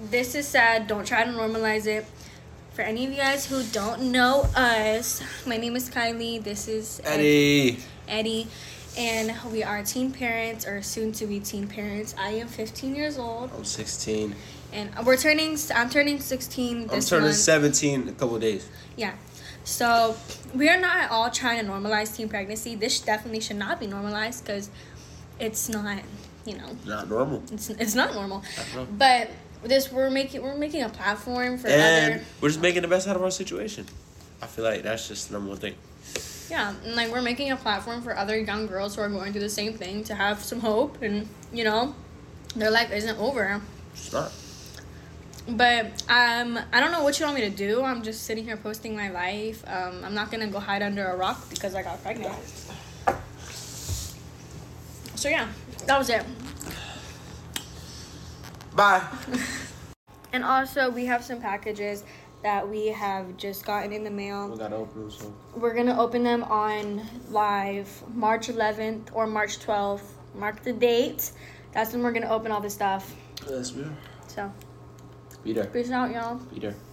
this is sad. Don't try to normalize it. For any of you guys who don't know us, my name is Kylie. This is Eddie. And we are teen parents, or soon-to-be teen parents. I am 15 years old. I'm 16. And I'm turning 16 this I'm turning month. 17 in a couple of days. Yeah. So, we are not at all trying to normalize teen pregnancy. This definitely should not be normalized because it's not, Not normal. It's not normal. But we're making a platform for and we're just making the best out of our situation. I feel like that's just the number one thing. Yeah, and we're making a platform for other young girls who are going through the same thing to have some hope, and their life isn't over. It's not. But I don't know what you want me to do. I'm just sitting here posting my life. I'm not gonna go hide under a rock because I got pregnant. So yeah, that was it. Bye. And also, we have some packages that we have just gotten in the mail. We gotta open them soon. We're gonna open them on live March 11th or March 12th. Mark the date. That's when we're gonna open all this stuff. Yes, we are. So, Be there. peace out, y'all. Be there.